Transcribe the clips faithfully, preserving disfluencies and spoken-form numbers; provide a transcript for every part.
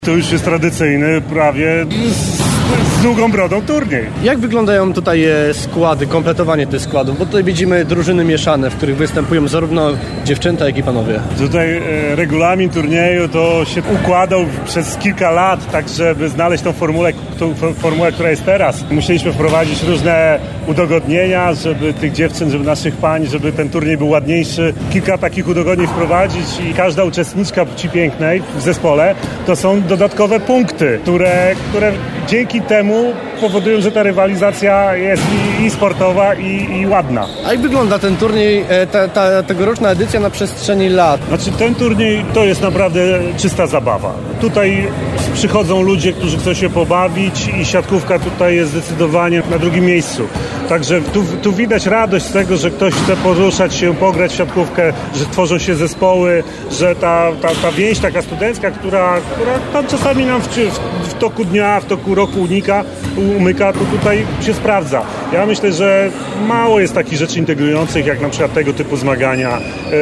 To już jest tradycyjny, prawie z, z długą brodą turniej. Jak wyglądają tutaj składy, kompletowanie tych składów? Bo tutaj widzimy drużyny mieszane, w których występują zarówno dziewczęta, jak i panowie. Tutaj e, regulamin turnieju to się układał przez kilka lat, tak żeby znaleźć tą formułę, tą formułę, która jest teraz. Musieliśmy wprowadzić różne udogodnienia, żeby tych dziewczyn, żeby naszych pań, żeby ten turniej był ładniejszy. Kilka takich udogodnień wprowadzić i każda uczestniczka płci pięknej w zespole to są dodatkowe punkty, które, które dzięki temu powodują, że ta rywalizacja jest i, i sportowa, i, i ładna. A jak wygląda ten turniej, ta, ta tegoroczna edycja na przestrzeni lat? Znaczy ten turniej to jest naprawdę czysta zabawa. Tutaj przychodzą ludzie, którzy chcą się pobawić i siatkówka tutaj jest zdecydowanie na drugim miejscu. Także tu, tu widać radość z tego, że ktoś chce poruszać się, pograć w siatkówkę, że tworzą się zespoły, że ta, ta, ta więź taka studencka, która, która tam czasami nam w, w, w toku dnia, w toku roku unika, umyka, to tutaj się sprawdza. Ja myślę, że mało jest takich rzeczy integrujących, jak na przykład tego typu zmagania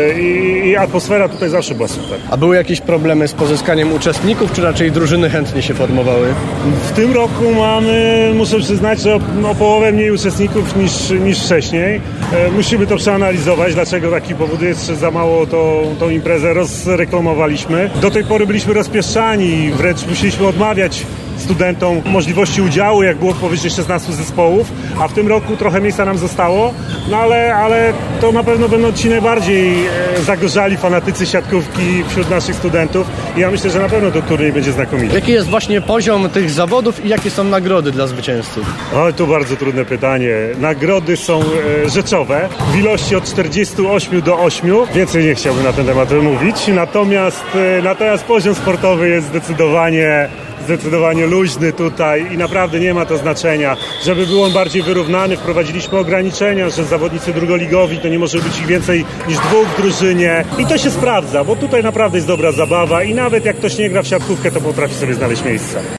i, i atmosfera tutaj zawsze była super. A były jakieś problemy z pozyskaniem uczestników, czy raczej drużyny chętnie się formowały? W tym roku mamy, muszę przyznać, że o, o połowę mniej uczestników niż, niż wcześniej. Musimy to przeanalizować, dlaczego taki powód jest, że za mało to, tą imprezę rozreklamowaliśmy. Do tej pory byliśmy rozpieszczani, wręcz musieliśmy odmawiać studentom możliwości udziału, jak było powyżej szesnastu zespołów, a w tym roku trochę miejsca nam zostało, no ale, ale to na pewno będą ci najbardziej zagorzali fanatycy siatkówki wśród naszych studentów i ja myślę, że na pewno to turniej będzie znakomity. Jaki jest właśnie poziom tych zawodów i jakie są nagrody dla zwycięzców? O, to bardzo trudne pytanie. Nagrody są e, rzeczowe, w ilości od czterdziestu ośmiu do ośmiu. Więcej nie chciałbym na ten temat mówić, natomiast, e, natomiast poziom sportowy jest zdecydowanie zdecydowanie luźny tutaj i naprawdę nie ma to znaczenia. Żeby był on bardziej wyrównany, wprowadziliśmy ograniczenia, że zawodnicy drugoligowi to nie może być ich więcej niż dwóch w drużynie i to się sprawdza, bo tutaj naprawdę jest dobra zabawa i nawet jak ktoś nie gra w siatkówkę, to potrafi sobie znaleźć miejsce.